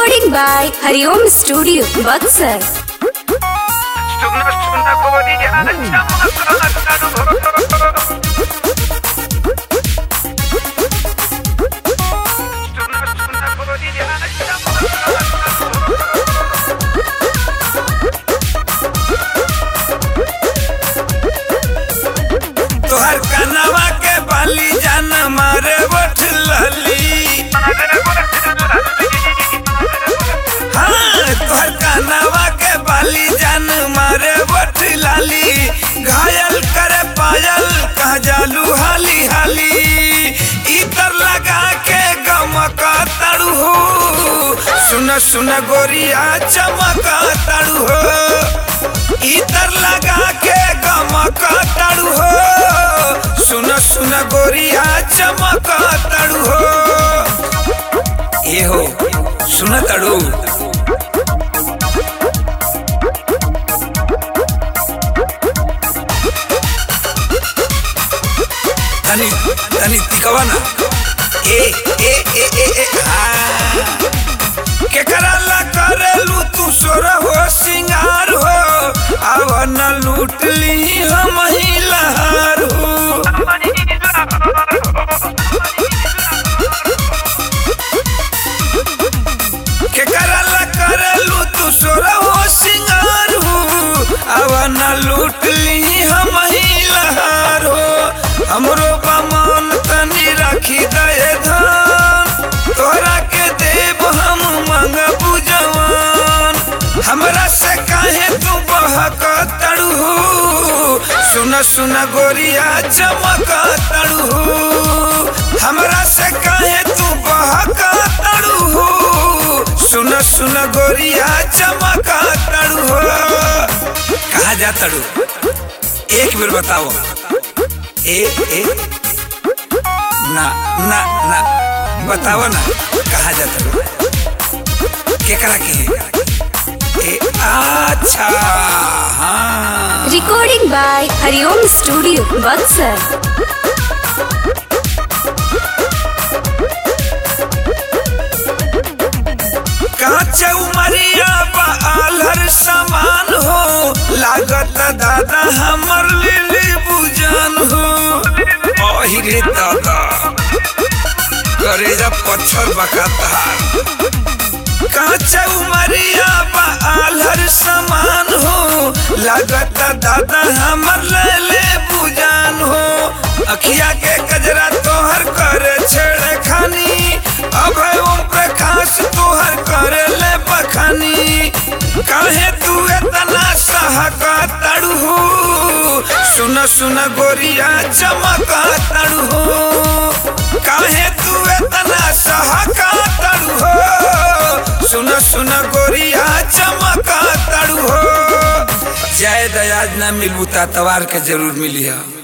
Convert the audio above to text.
Recording by Hariom Studio, Buxar. तोहर कनवा के बाली जान मारे बठ लली। हाँ तोहर कनवा के बाली जान मारे बठ लाली। घायल करे पायल कह जालू हाली हाली। इतर लगा के गमका ताड़ू हो। सुन सुन गोरिया चमका ताड़ू हो। इतर लगा के गमका ताड़ू हो। सुन सुन गोरिया चमका ताड़ू हो। ये हो सुन ताड़ू तनी तनी तिकवा ना। ए ए ए ए ए के कराला करेलू तू सोर हो सिंगार हो। अब न लूट ली हम ही लहार हो। के कराला करेलू तू सोर हो सिंगार हो। अब न लूट ली हम ही लहार हो। हमरो बमान तनी राखी दे धान। तोहरा के देव हम मंगबू जवान। हमरा से काहे तू बहक ताड़ू हो। सुन सुन गोरिया चमका ताड़ू हो। हमरा से काहे तू बहक ताड़ू हो। सुन सुन गोरिया चमका ताड़ू हो। कहाँ जा ताड़ू एक बेर बताओ। ए ए ना ना ना बताओ ना कहाँ जा ताड़ू केकरा के। अच्छा हाँ Recording by Hariom Studio, Buxar. काचे उमरिया बालहर समान हो। लागत दादा हमर लिली बुजान हो। ओहिरे दादा करेजा पत्थर बकाता। काचे उमरिया बालहर समान हो। लागत दादा हमर लिली बुजान हो। अखिया के कजरा तोहर करे छेड़े खानी। अब ओम प्रकाश तोहर करे ले बखानी। काहे तू इतना सहका ताड़ू हो। सुन सुन गोरिया चमका ताड़ू हो। काहे तू इतना सहका ताड़ू हो। सुन सुन गोरिया चमका ताड़ू हो। जय दयाज ना मिलू ता तवार के जरूर मिली है।